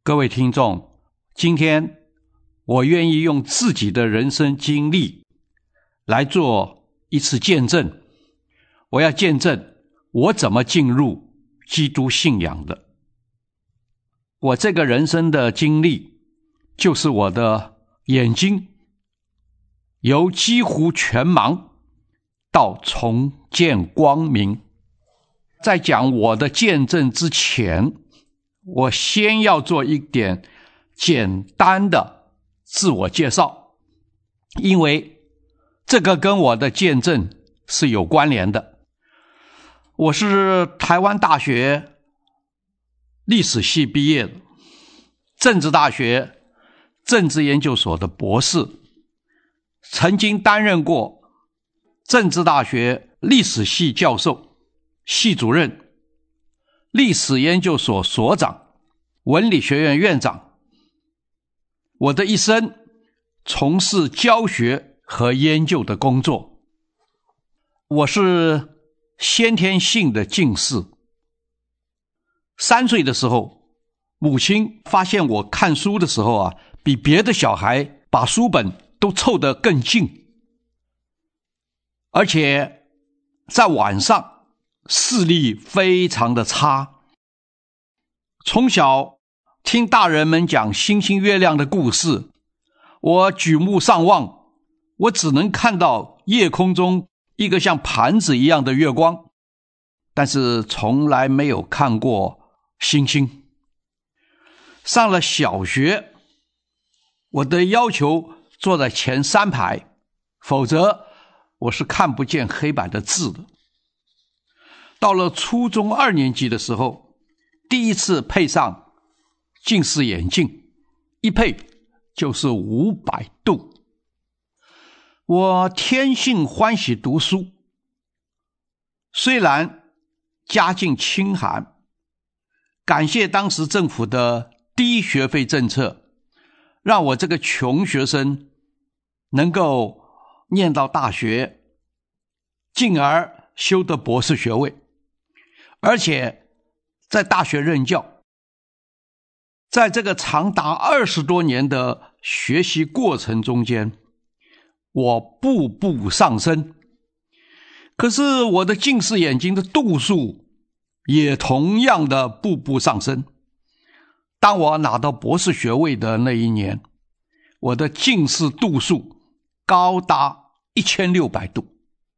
各位听众，今天我愿意用自己的人生经历来做一次见证。我要见证我怎么进入基督信仰的。我这个人生的经历，就是我的眼睛由几乎全盲到重见光明。在讲我的见证之前，我先要做一点简单的自我介绍，因为这个跟我的见证是有关联的。我是台湾大学历史系毕业的，政治大学政治研究所的博士，曾经担任过政治大学历史系教授、系主任、历史研究所所长、文理学院院长。我的一生从事教学和研究的工作。我是先天性的近视。3岁的时候，母亲发现我看书的时候比别的小孩把书本都凑得更近，而且在晚上视力非常的差。从小听大人们讲星星月亮的故事，我举目上望，我只能看到夜空中一个像盘子一样的月光，但是从来没有看过星星。上了小学，我的要求坐在前3排，否则我是看不见黑板的字的。到了初中2年级的时候，第一次配上近视眼镜，一配就是500度。我天性欢喜读书，虽然家境清寒，感谢当时政府的低学费政策，让我这个穷学生能够念到大学，进而修得博士学位，而且在大学任教。在这个长达20多年的学习过程中间，我步步上升。可是我的近视眼睛的度数也同样的步步上升。当我拿到博士学位的那一年，我的近视度数高达1600度。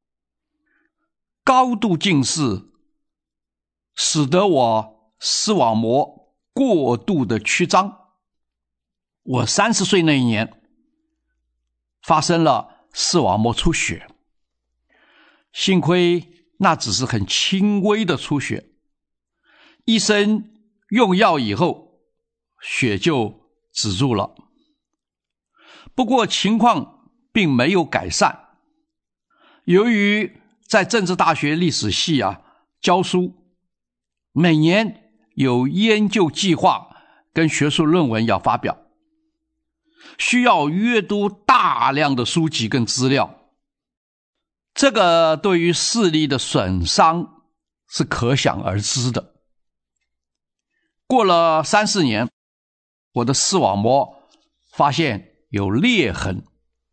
高度近视使得我视网膜过度的曲张。我30岁那一年发生了视网膜出血，幸亏那只是很轻微的出血，医生用药以后血就止住了。不过情况并没有改善。由于在政治大学历史系教书，每年有研究计划跟学术论文要发表，需要阅读大量的书籍跟资料，这个对于视力的损伤是可想而知的。过了3-4年，我的视网膜发现有裂痕，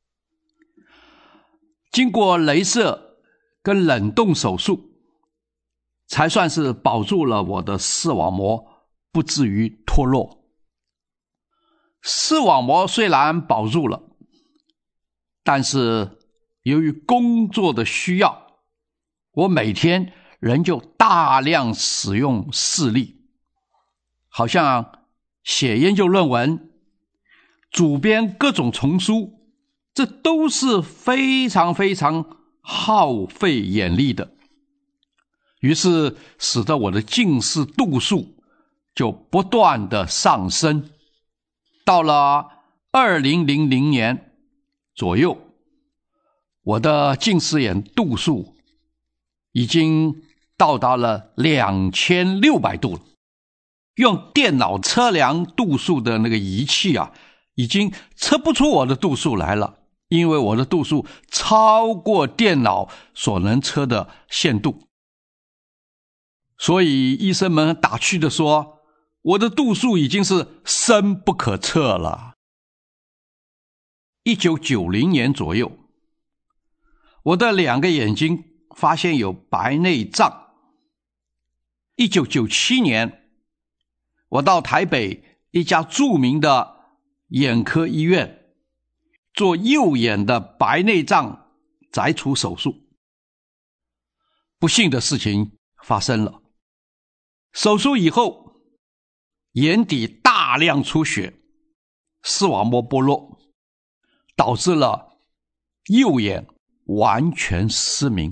经过雷射跟冷冻手术，才算是保住了我的视网膜不至于脱落。视网膜虽然保住了，但是由于工作的需要，我每天仍旧大量使用视力，好像写研究论文、主编各种丛书，这都是非常非常耗费眼力的。于是使得我的近视度数就不断的上升。到了2000年左右，我的近视眼度数已经到达了2600度了。用电脑测量度数的那个仪器已经测不出我的度数来了，因为我的度数超过电脑所能测的限度。所以医生们打趣的说， 我的度数已经是深不可测了。1990年左右，我的2个眼睛发现有白内障。1997年，我到台北一家著名的眼科医院做右眼的白内障摘除手术。不幸的事情发生了，手术以后，眼底大量出血，视网膜剥落，导致了右眼完全失明。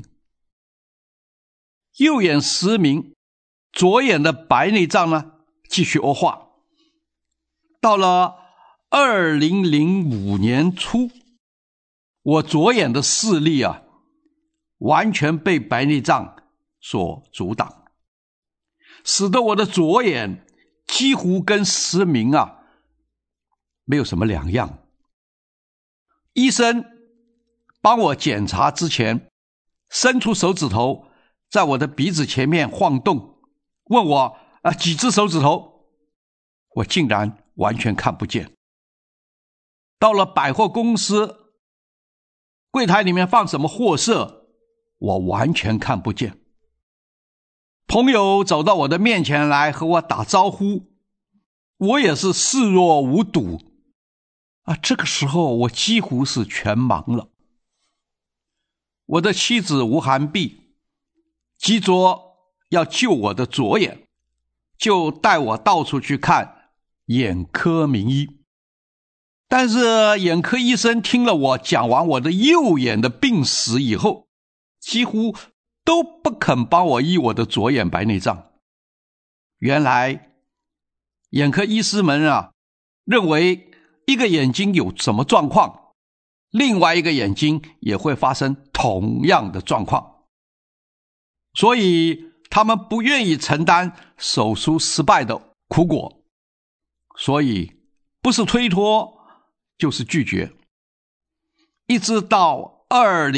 右眼失明，左眼的白内障呢继续恶化。到了2005年初，我左眼的视力完全被白内障所阻挡，使得我的左眼几乎跟失明没有什么两样。医生帮我检查之前，伸出手指头在我的鼻子前面晃动，问我几只手指头，我竟然完全看不见。到了百货公司，柜台里面放什么货色，我完全看不见。朋友走到我的面前来和我打招呼，我也是视若无睹。这个时候我几乎是全盲了。我的妻子吴涵碧急着要救我的左眼，就带我到处去看眼科名医。但是眼科医生听了我讲完我的右眼的病史以后，几乎都不肯帮我医我的左眼白内障。原来眼科医师们认为一个眼睛有什么状况，另外一个眼睛也会发生同样的状况，所以他们不愿意承担手术失败的苦果，所以不是推脱就是拒绝。一直到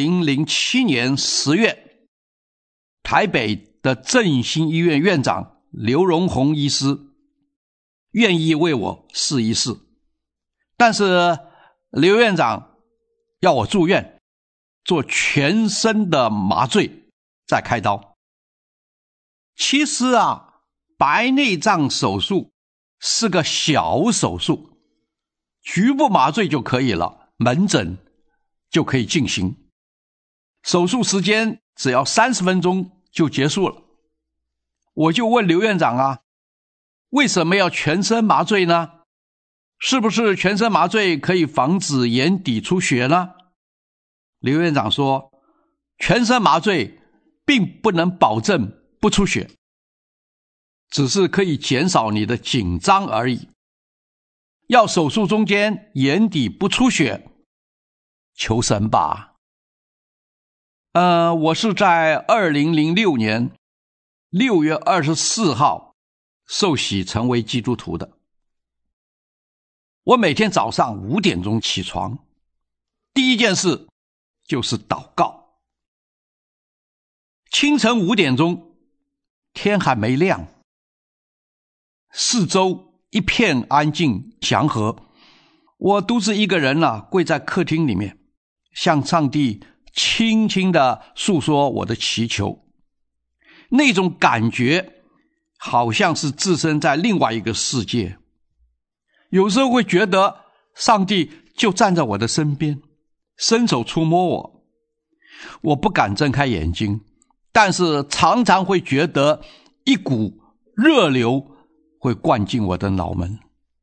2007年10月，台北的振兴医院院长刘荣宏医师愿意为我试一试，但是刘院长要我住院做全身的麻醉再开刀。其实白内障手术是个小手术，局部麻醉就可以了，门诊就可以进行，手术时间只要30分钟就结束了。我就问刘院长为什么要全身麻醉呢？是不是全身麻醉可以防止眼底出血呢？刘院长说，全身麻醉并不能保证不出血，只是可以减少你的紧张而已。要手术中间眼底不出血，求神吧。我是在2006年6月24号受洗成为基督徒的。我每天早上5点钟起床，第一件事就是祷告。清晨5点钟，天还没亮，四周一片安静祥和，我独自一个人跪在客厅里面，向上帝轻轻地诉说我的祈求。那种感觉好像是置身在另外一个世界，有时候会觉得上帝就站在我的身边，伸手触摸我。我不敢睁开眼睛，但是常常会觉得一股热流会灌进我的脑门。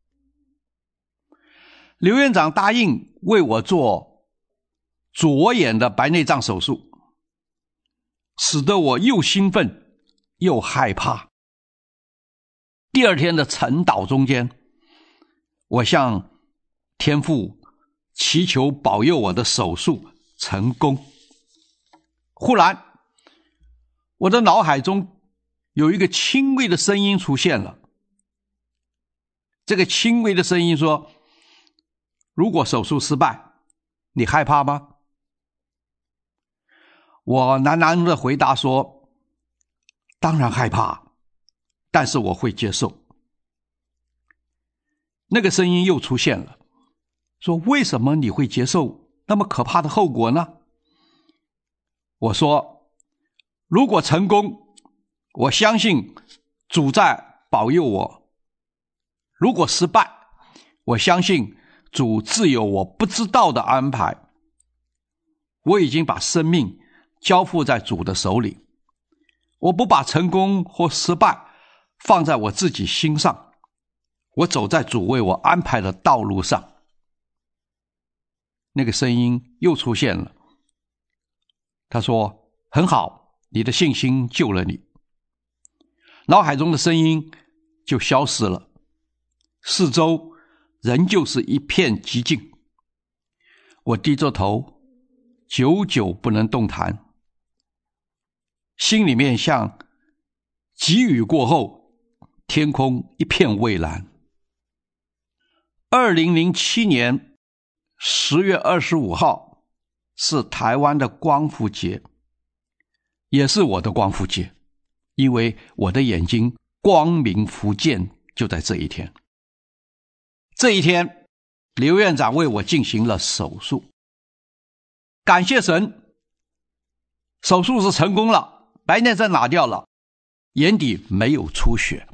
刘院长答应为我做左眼的白内障手术，使得我又兴奋又害怕。第二天的晨祷中间，我向天父祈求保佑我的手术成功。忽然我的脑海中有一个轻微的声音出现了，这个轻微的声音说，如果手术失败，你害怕吗？我喃喃地回答说，当然害怕，但是我会接受。 那个声音又出现了，说为什么你会接受那么可怕的后果呢？我说，如果成功，我相信主在保佑我；如果失败，我相信主自有我不知道的安排。我已经把生命交付在主的手里，我不把成功或失败放在我自己心上，我走在主为我安排的道路上。那个声音又出现了，他说，很好，你的信心救了你。脑海中的声音就消失了，四周仍旧是一片寂静。我低着头，久久不能动弹，心里面像急雨过后，天空一片蔚蓝。2007年10月25号是台湾的光复节，也是我的光复节，因为我的眼睛光明复见就在这一天。这一天，刘院长为我进行了手术，感谢神，手术是成功了，白内障拿掉了，眼底没有出血。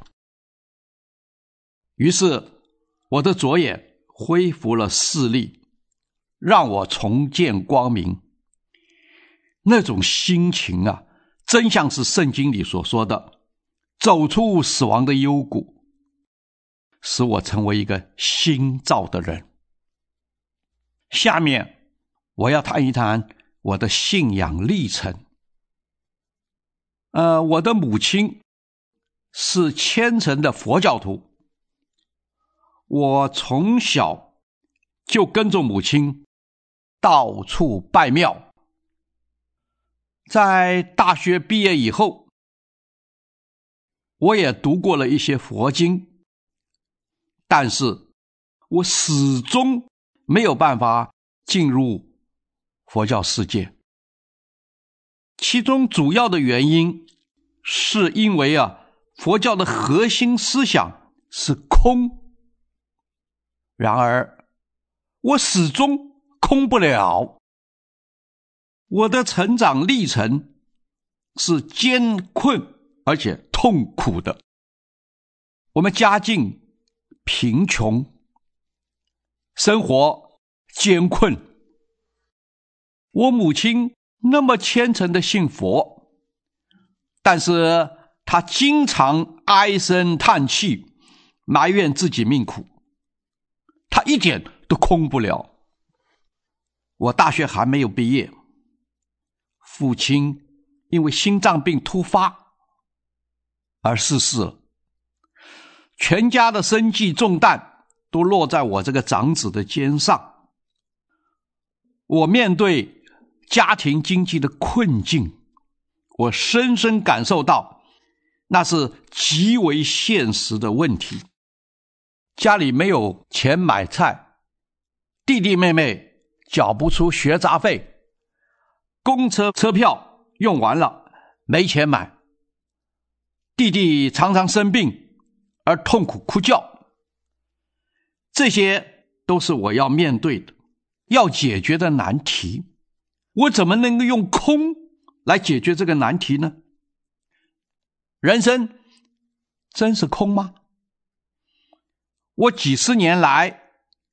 于是我的左眼恢复了视力，让我重见光明。那种心情啊，真像是圣经里所说的，走出死亡的幽谷，使我成为一个新造的人。下面我要谈一谈我的信仰历程。我的母亲是虔诚的佛教徒，我从小就跟着母亲到处拜庙。在大学毕业以后，我也读过了一些佛经，但是我始终没有办法进入佛教世界。其中主要的原因是因为佛教的核心思想是空，然而我始终空不了。我的成长历程是艰困而且痛苦的。我们家境贫穷，生活艰困。我母亲那么虔诚的信佛，但是她经常唉声叹气，埋怨自己命苦，她一点都空不了。我大学还没有毕业，父亲因为心脏病突发而逝世了，全家的生计重担都落在我这个长子的肩上。我面对家庭经济的困境，我深深感受到那是极为现实的问题。家里没有钱买菜，弟弟妹妹缴不出学杂费，公车车票用完了，没钱买。弟弟常常生病而痛苦哭叫，这些都是我要面对的，要解决的难题。我怎么能够用空来解决这个难题呢？人生真是空吗？我几十年来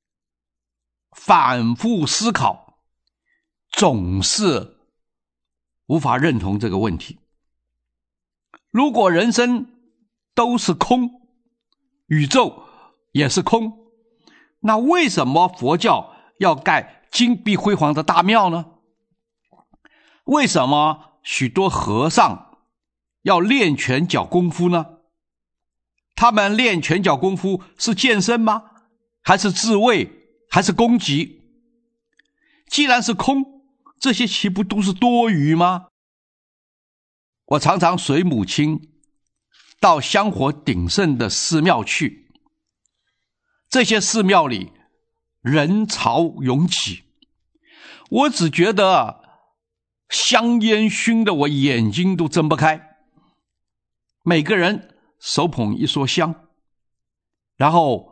反复思考，总是无法认同这个问题。如果人生都是空，宇宙也是空，那为什么佛教要盖金碧辉煌的大庙呢？为什么许多和尚要练拳脚功夫呢？他们练拳脚功夫是健身吗？还是自卫？还是攻击？既然是空，这些岂不都是多余吗？我常常随母亲到香火鼎盛的寺庙去，这些寺庙里人潮拥挤，我只觉得香烟熏得我眼睛都睁不开。每个人手捧一炷香，然后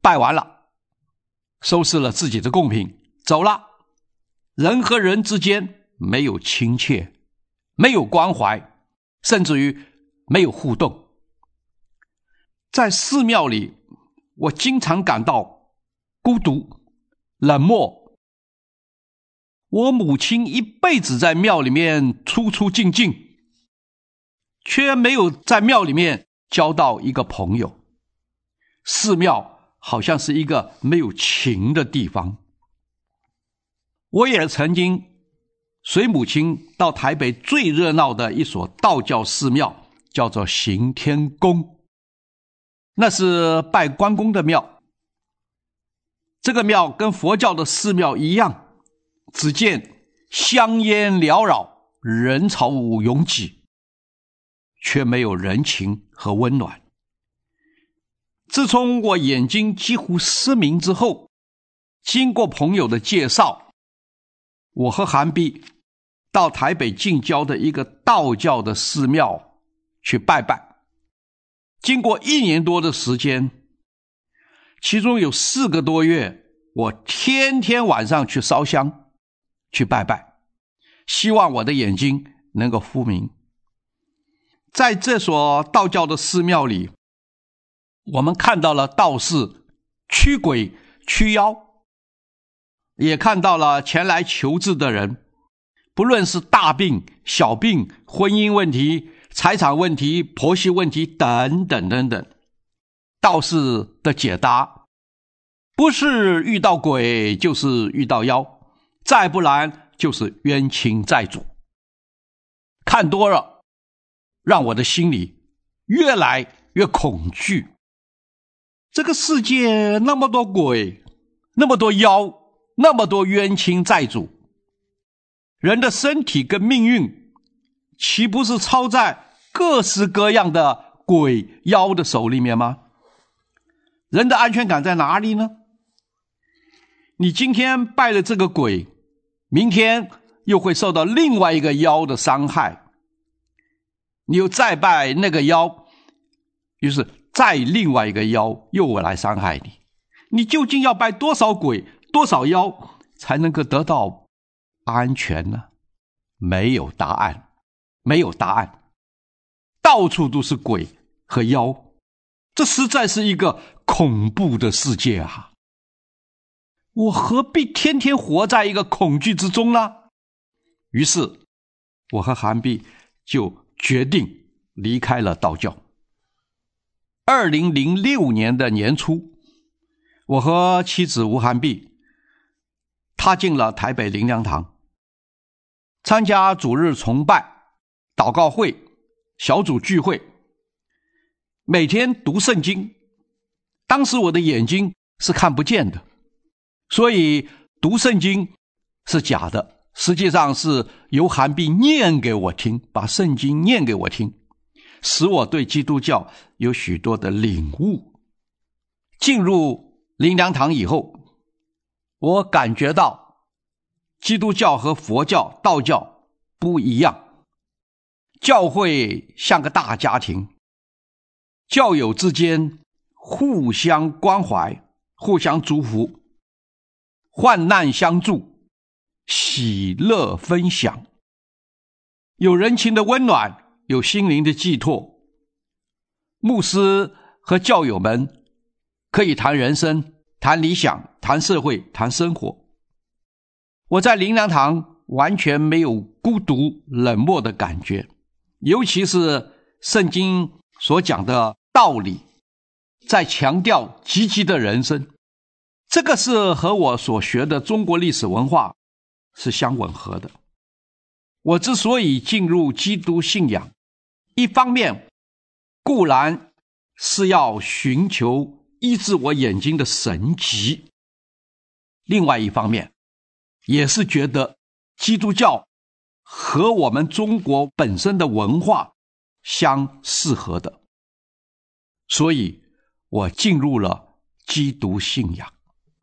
拜完了，收拾了自己的贡品，走了。人和人之间没有亲切，没有关怀，甚至于没有互动。在寺庙里，我经常感到孤独、冷漠。我母亲一辈子在庙里面出出进进，却没有在庙里面交到一个朋友。寺庙好像是一个没有情的地方。我也曾经随母亲到台北最热闹的一所道教寺庙，叫做行天宫，那是拜关公的庙。这个庙跟佛教的寺庙一样，只见香烟缭绕，人潮拥挤，却没有人情和温暖。自从我眼睛几乎失明之后，经过朋友的介绍，我和韩碧到台北近郊的一个道教的寺庙去拜拜。经过1年多的时间，其中有4个多月，我天天晚上去烧香，去拜拜，希望我的眼睛能够复明。在这所道教的寺庙里，我们看到了道士驱鬼驱妖，也看到了前来求治的人，不论是大病、小病、婚姻问题、财产问题、婆媳问题等等等等。道士的解答不是遇到鬼就是遇到妖，再不然就是冤亲债主。看多了，让我的心里越来越恐惧。这个世界那么多鬼，那么多妖，那么多冤亲债主，人的身体跟命运岂不是操在各式各样的鬼妖的手里面吗？人的安全感在哪里呢？你今天拜了这个鬼，明天又会受到另外一个妖的伤害，你又再拜那个妖，于是再另外一个妖又来伤害你。你究竟要拜多少鬼多少妖才能够得到安全呢？没有答案，没有答案。到处都是鬼和妖，这实在是一个恐怖的世界啊！我何必天天活在一个恐惧之中呢？于是我和韩碧就决定离开了道教。2006年的年初，我和妻子吴韩碧踏进了台北灵粮堂，参加主日崇拜、祷告会、小组聚会，每天读圣经。当时我的眼睛是看不见的，所以读圣经是假的，实际上是由韩碧念给我听，把圣经念给我听，使我对基督教有许多的领悟。进入灵粮堂以后，我感觉到基督教和佛教、道教不一样。教会像个大家庭，教友之间互相关怀，互相祝福，患难相助，喜乐分享，有人情的温暖，有心灵的寄托。牧师和教友们可以谈人生，谈理想，谈社会，谈生活。我在灵粮堂完全没有孤独冷漠的感觉，尤其是圣经所讲的道理，在强调积极的人生，这个是和我所学的中国历史文化是相吻合的。我之所以进入基督信仰，一方面固然是要寻求医治我眼睛的神迹，另外一方面也是觉得基督教和我们中国本身的文化相适合的，所以我进入了基督信仰。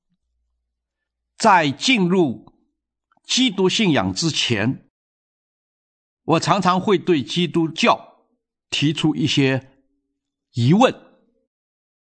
在进入基督信仰之前，我常常会对基督教提出一些疑问。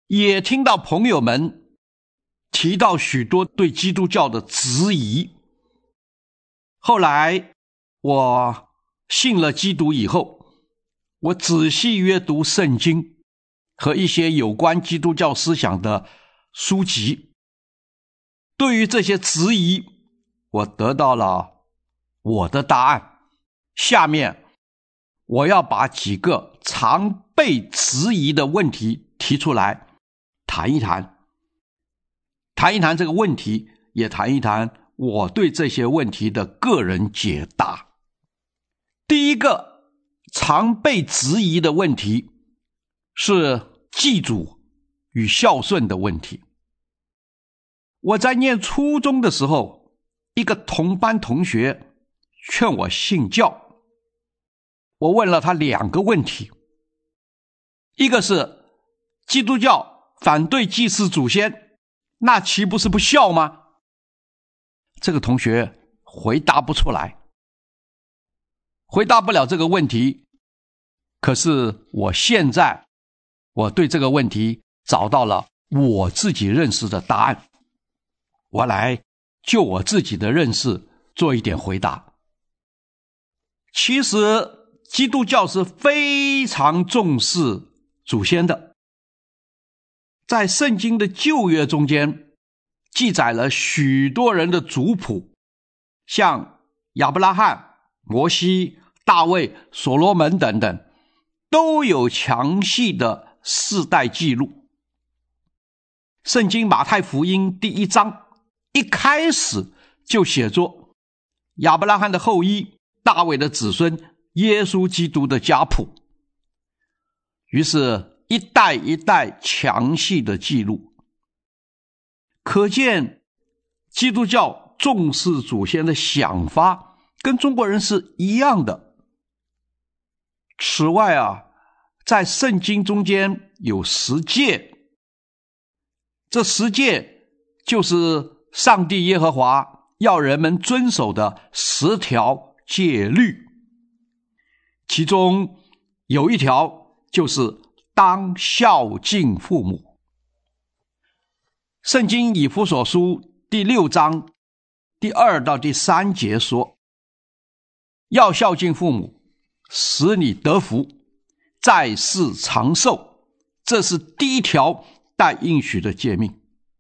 也听到朋友们提到许多对基督教的质疑。后来我信了基督以后，我仔细阅读圣经和一些有关基督教思想的书籍。对于这些质疑，我得到了我的答案。下面我要把几个常被质疑的问题提出来谈一谈这个问题，也谈一谈我对这些问题的个人解答。第一个常被质疑的问题是祭祖与孝顺的问题。我在念初中的时候，一个同班同学劝我信教，我问了他2个问题。一个是基督教反对祭祀祖先，那岂不是不孝吗？这个同学回答不出来，回答不了这个问题。可是现在我对这个问题找到了我自己认识的答案，我来就我自己的认识做一点回答。其实基督教是非常重视祖先的，在圣经的旧约中间记载了许多人的族谱，像亚伯拉罕、摩西、大卫、所罗门等等，都有详细的世代记录。圣经马太福音第1章一开始就写作亚伯拉罕的后裔，大卫的子孙，耶稣基督的家谱。于是一代一代详细的记录，可见基督教重视祖先的想法跟中国人是一样的。此外在圣经中间有10诫，这10诫就是上帝耶和华要人们遵守的10条诫律，其中有一条就是当孝敬父母。圣经以弗所书第6章第2到第3节说，要孝敬父母，使你得福，在世长寿，这是第1条带应许的诫命。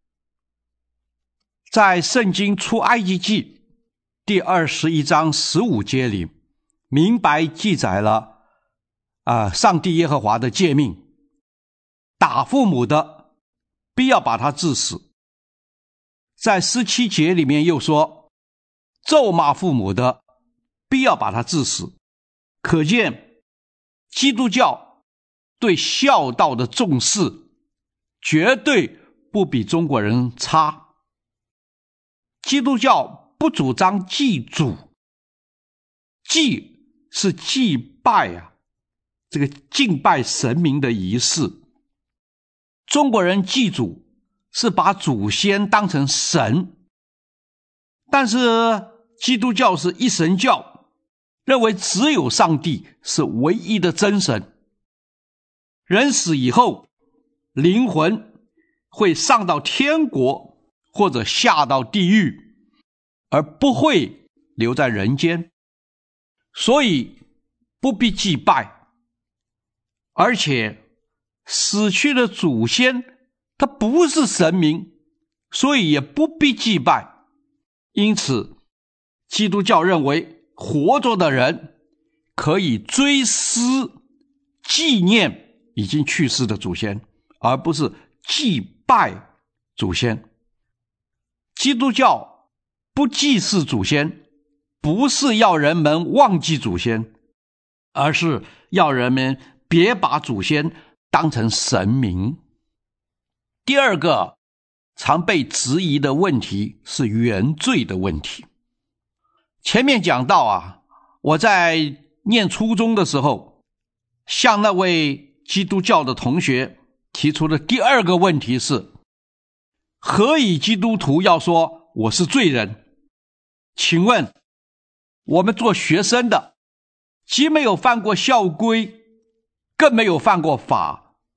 在圣经出埃及记第21章15节里，明白记载了上帝耶和华的诫命，打父母的必要把他治死。在17节里面又说，咒骂父母的必要把他治死。可见基督教对孝道的重视绝对不比中国人差。基督教不主张祭祖，祭是祭拜这个敬拜神明的仪式。中国人祭祖是把祖先当成神，但是基督教是一神教，认为只有上帝是唯一的真神。人死以后，灵魂会上到天国或者下到地狱，而不会留在人间，所以不必祭拜。而且死去的祖先他不是神明，所以也不必祭拜。因此基督教认为活着的人可以追思纪念已经去世的祖先，而不是祭拜祖先。基督教不祭祀祖先，不是要人们忘记祖先，而是要人们别把祖先当成神明。第2个常被质疑的问题是原罪的问题。前面讲到我在念初中的时候，向那位基督教的同学提出的第2个问题是，何以基督徒要说我是罪人？请问我们做学生的既没有犯过校规，更没有犯过法，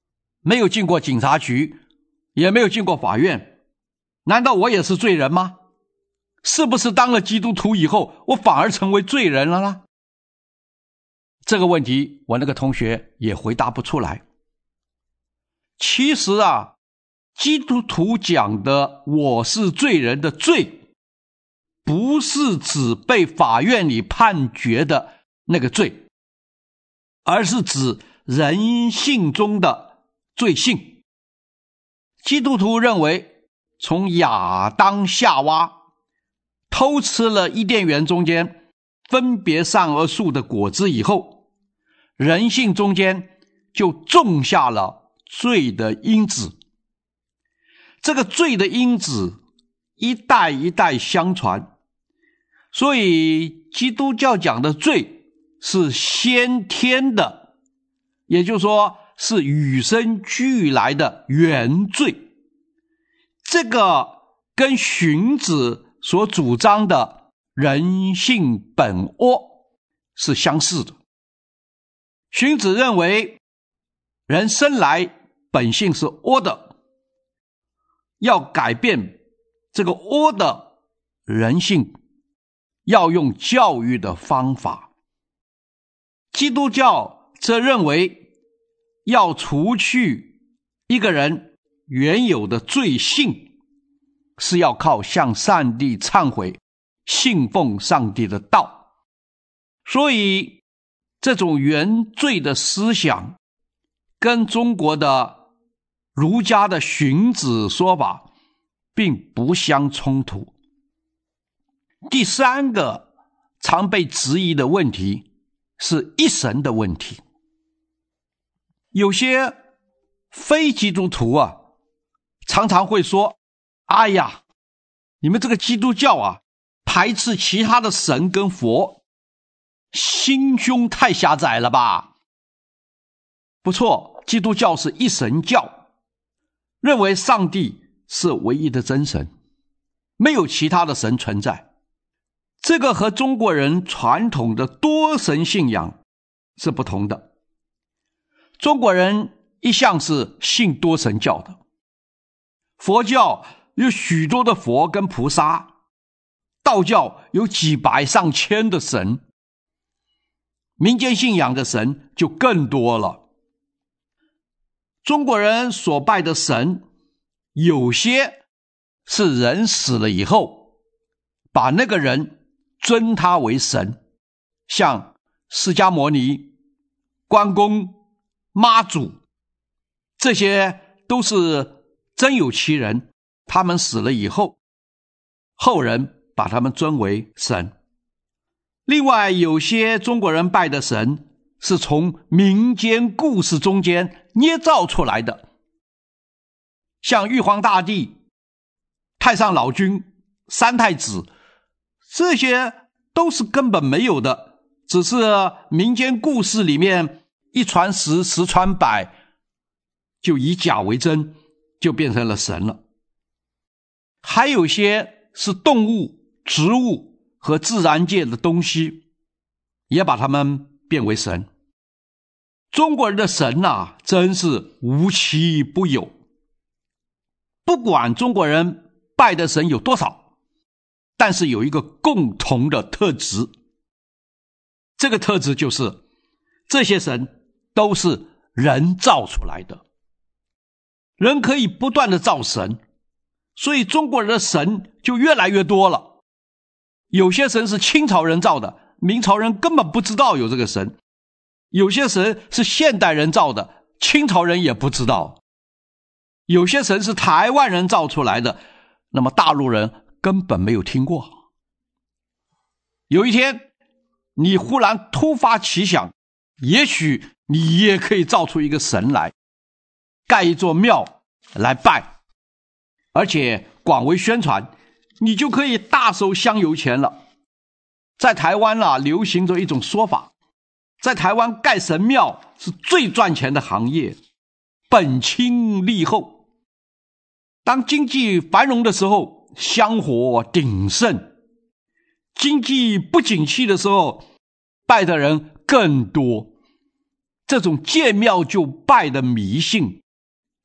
没有进过警察局，也没有进过法院，难道我也是罪人吗？是不是当了基督徒以后，我反而成为罪人了呢？这个问题我那个同学也回答不出来。其实啊，基督徒讲的我是罪人的罪，不是指被法院里判决的那个罪，而是指人性中的罪性。基督徒认为，从亚当夏娃偷吃了伊甸园中间分别善恶树的果子以后，人性中间就种下了罪的因子。这个罪的因子一代一代相传，所以基督教讲的罪是先天的，也就是说是与生俱来的原罪。这个跟荀子所主张的人性本恶是相似的。荀子认为人生来本性是恶的，要改变这个恶的人性，要用教育的方法。基督教则认为要除去一个人原有的罪性，是要靠向上帝忏悔，信奉上帝的道。所以这种原罪的思想跟中国的儒家的荀子说法并不相冲突。第三个常被质疑的问题是一神的问题。有些非基督徒啊，常常会说，哎呀，你们这个基督教啊，排斥其他的神跟佛，心胸太狭窄了吧？不错，基督教是一神教，认为上帝是唯一的真神，没有其他的神存在。这个和中国人传统的多神信仰是不同的。中国人一向是信多神教的，佛教有许多的佛跟菩萨，道教有几百上千的神，民间信仰的神就更多了。中国人所拜的神，有些是人死了以后，把那个人尊他为神，像释迦牟尼、关公、妈祖，这些都是真有其人，他们死了以后，后人把他们尊为神。另外有些中国人拜的神是从民间故事中间捏造出来的，像玉皇大帝、太上老君、三太子，这些都是根本没有的，只是民间故事里面一传十，十传百，就以假为真，就变成了神了。还有些是动物、植物和自然界的东西，也把它们变为神。中国人的神啊，真是无奇不有。不管中国人拜的神有多少，但是有一个共同的特质，这个特质就是这些神都是人造出来的。人可以不断的造神，所以中国人的神就越来越多了。有些神是清朝人造的，明朝人根本不知道有这个神；有些神是现代人造的，清朝人也不知道；有些神是台湾人造出来的，那么大陆人根本没有听过。有一天你忽然突发奇想，也许你也可以造出一个神来，盖一座庙来拜，而且广为宣传，你就可以大收香油钱了。在台湾流行着一种说法，在台湾盖神庙是最赚钱的行业，本轻利厚。当经济繁荣的时候，香火鼎盛；经济不景气的时候，拜的人更多。这种见庙就拜的迷信，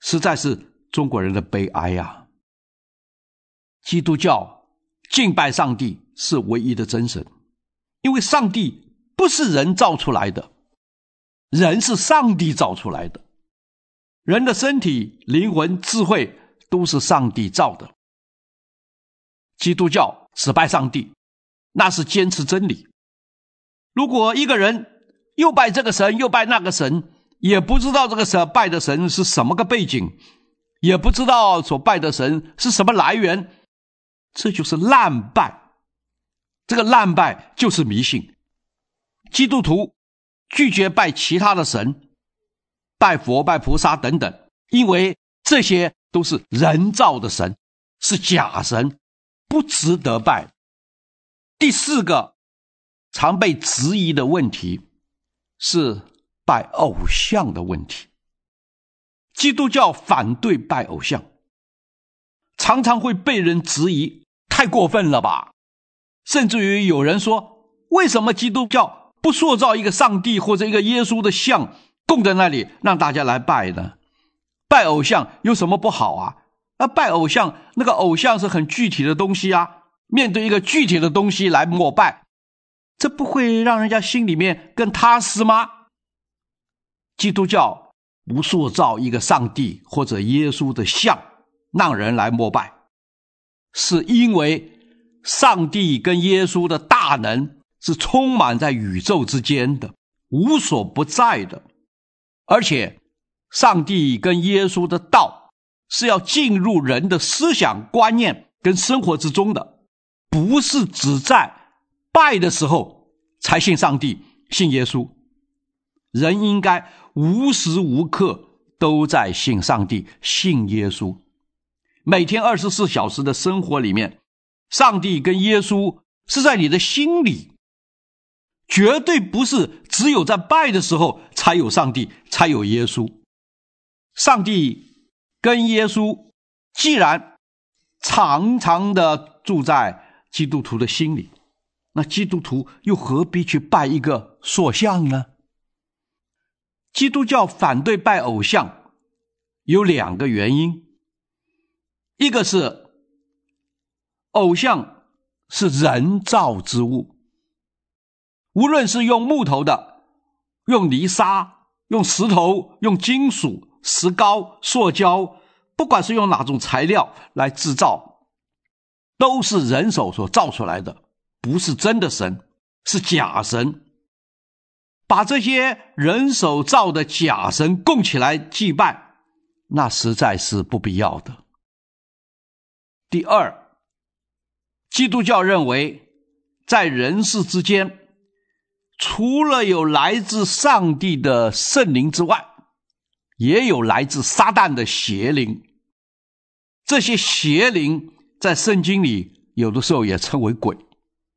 实在是中国人的悲哀啊！基督教敬拜上帝是唯一的真神，因为上帝不是人造出来的，人是上帝造出来的。人的身体、灵魂、智慧都是上帝造的。基督教只拜上帝，那是坚持真理。如果一个人又拜这个神又拜那个神，也不知道这个神拜的神是什么个背景，也不知道所拜的神是什么来源，这就是滥拜。这个滥拜就是迷信。基督徒拒绝拜其他的神，拜佛、拜菩萨等等，因为这些都是人造的神，是假神，不值得拜。第四个常被质疑的问题是拜偶像的问题。基督教反对拜偶像，常常会被人质疑，太过分了吧？甚至于有人说，为什么基督教不塑造一个上帝或者一个耶稣的像供在那里让大家来拜呢？拜偶像有什么不好啊？拜偶像，那个偶像是很具体的东西啊，面对一个具体的东西来膜拜，这不会让人家心里面更踏实吗？基督教不塑造一个上帝或者耶稣的像让人来膜拜，是因为上帝跟耶稣的大能是充满在宇宙之间的，无所不在的。而且上帝跟耶稣的道是要进入人的思想观念跟生活之中的，不是只在拜的时候才信上帝信耶稣。人应该无时无刻都在信上帝信耶稣，每天24小时的生活里面，上帝跟耶稣是在你的心里，绝对不是只有在拜的时候才有上帝才有耶稣。上帝跟耶稣既然常常的住在基督徒的心里，那基督徒又何必去拜一个塑像呢？基督教反对拜偶像有2个原因，一个是偶像是人造之物，无论是用木头的、用泥沙、用石头、用金属、石膏、塑胶，不管是用哪种材料来制造，都是人手所造出来的，不是真的神，是假神。把这些人手造的假神供起来祭拜，那实在是不必要的。第二，基督教认为在人世之间，除了有来自上帝的圣灵之外，也有来自撒旦的邪灵。这些邪灵在圣经里有的时候也称为鬼。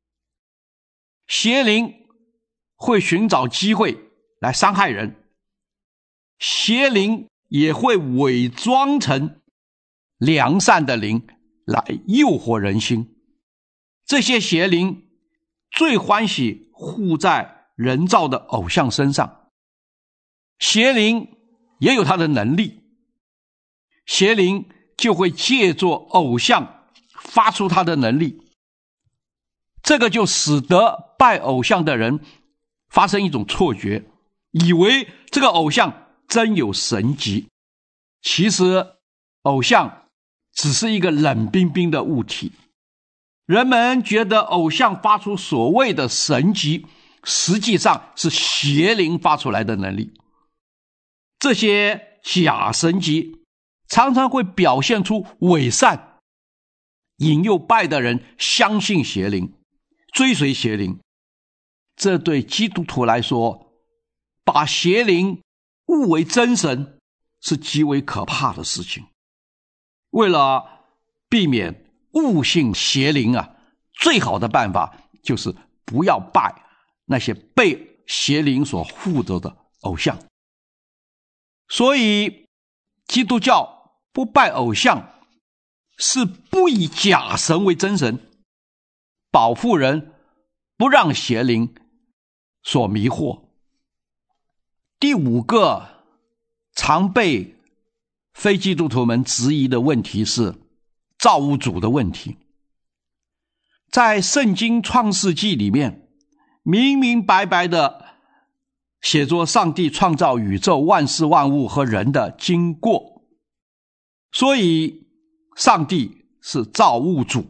邪灵会寻找机会来伤害人，邪灵也会伪装成良善的灵来诱惑人心。这些邪灵最欢喜附在人造的偶像身上，邪灵也有他的能力，邪灵就会借作偶像发出他的能力，这个就使得拜偶像的人发生一种错觉，以为这个偶像真有神迹，其实偶像只是一个冷冰冰的物体。人们觉得偶像发出所谓的神迹，实际上是邪灵发出来的能力。这些假神迹常常会表现出伪善，引诱拜的人相信邪灵，追随邪灵。这对基督徒来说，把邪灵误为真神是极为可怕的事情。为了避免误信邪灵最好的办法就是不要拜那些被邪灵所附着的偶像。所以基督教不拜偶像，是不以假神为真神，保护人不让邪灵所迷惑。第5个常被非基督徒们质疑的问题是造物主的问题。在圣经创世纪里面，明明白白的写着上帝创造宇宙万事万物和人的经过，所以上帝是造物主。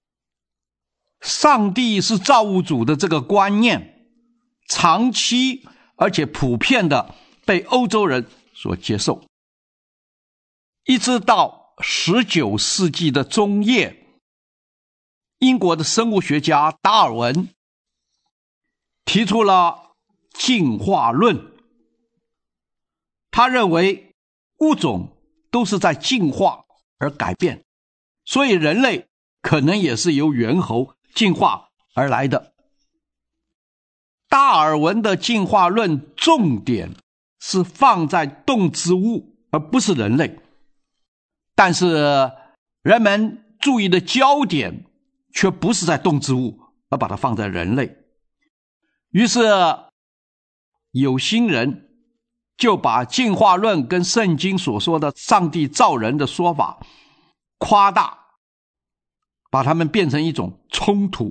上帝是造物主的这个观念，长期而且普遍的被欧洲人所接受，一直到19世纪的中叶，英国的生物学家达尔文提出了进化论。他认为物种都是在进化而改变，所以人类可能也是由猿猴进化而来的。达尔文的进化论重点是放在动植物而不是人类，但是人们注意的焦点却不是在动植物，而把它放在人类。于是有心人就把进化论跟圣经所说的上帝造人的说法夸大，把它们变成一种冲突。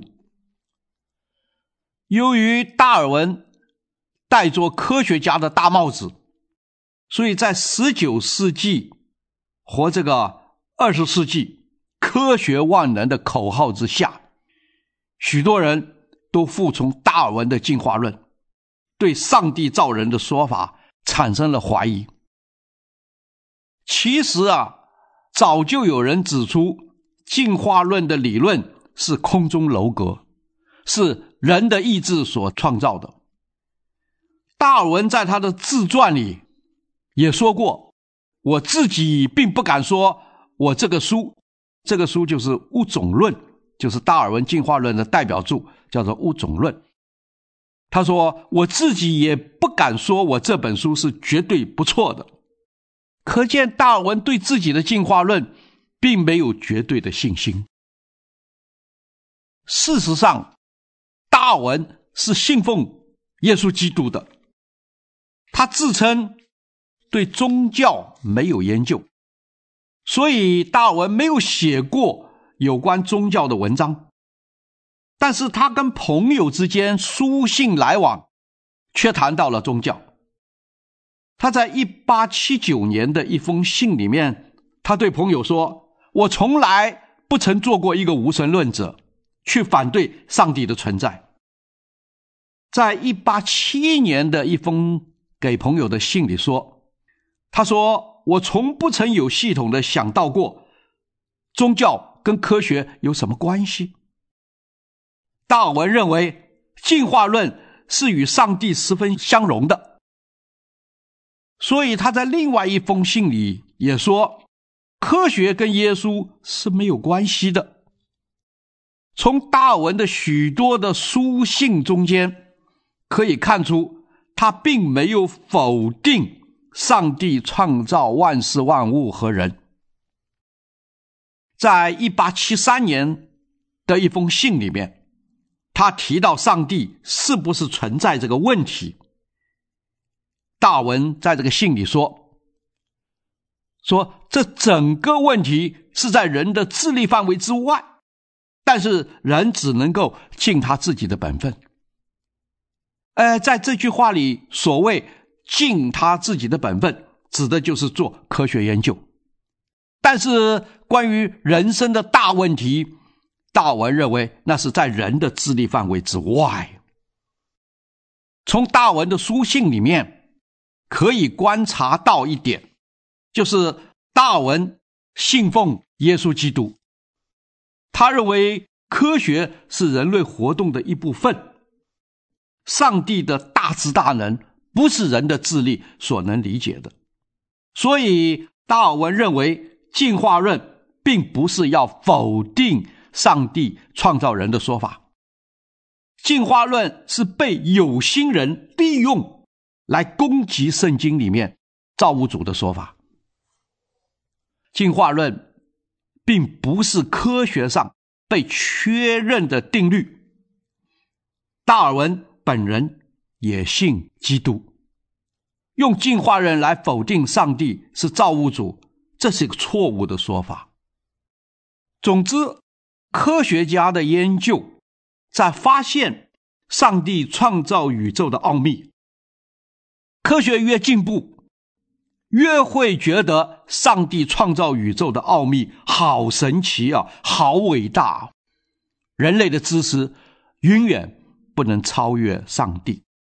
由于达尔文戴着科学家的大帽子，所以在19世纪和这个20世纪科学万能的口号之下，许多人都服从达尔文的进化论，对上帝造人的说法产生了怀疑。其实早就有人指出进化论的理论是空中楼阁，是人的意志所创造的。达尔文在他的自传里也说过，我自己并不敢说我这个书就是《物种论》，就是达尔文进化论的代表著，叫做《物种论》。他说我自己也不敢说我这本书是绝对不错的。可见达尔文对自己的进化论并没有绝对的信心。事实上，达尔文是信奉耶稣基督的，他自称对宗教没有研究，所以达尔文没有写过有关宗教的文章。但是他跟朋友之间书信来往，却谈到了宗教。他在1879年的一封信里面，他对朋友说，我从来不曾做过一个无神论者，去反对上帝的存在。在1871年的一封给朋友的信里说，他说，我从不曾有系统的想到过宗教跟科学有什么关系。达尔文认为进化论是与上帝十分相容的，所以他在另外一封信里也说，科学跟耶稣是没有关系的。从达尔文的许多的书信中间可以看出，他并没有否定上帝创造万事万物和人。在1873年的一封信里面，他提到上帝是不是存在这个问题。达尔文在这个信里说这整个问题是在人的智力范围之外，但是人只能够尽他自己的本分。在这句话里，所谓尽他自己的本分，指的就是做科学研究。但是关于人生的大问题，达尔文认为那是在人的智力范围之外。从达尔文的书信里面可以观察到一点，就是达尔文信奉耶稣基督，他认为科学是人类活动的一部分，上帝的大智大能不是人的智力所能理解的。所以达尔文认为进化论并不是要否定上帝创造人的说法，进化论是被有心人利用来攻击圣经里面造物主的说法。进化论并不是科学上被确认的定律。达尔文本人也信基督，用进化论来否定上帝是造物主， 这是一个错误的说法。总之，科学家的研究在发现上帝创造宇宙的奥秘。科学越进步，越会觉得上帝创造宇宙的奥秘好神奇啊，好伟大。人类的知识永远不能超越上帝。